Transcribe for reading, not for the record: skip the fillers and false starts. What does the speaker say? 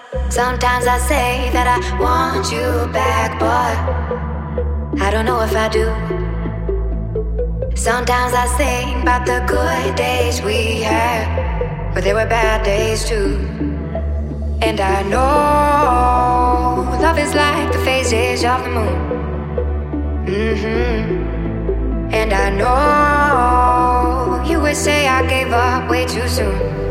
Sometimes I say that I want you back, but I don't know if I do. Sometimes I think about the good days we had, but there were bad days too. And I know love is like the phases of the moon. And I know you would say I gave up way too soon.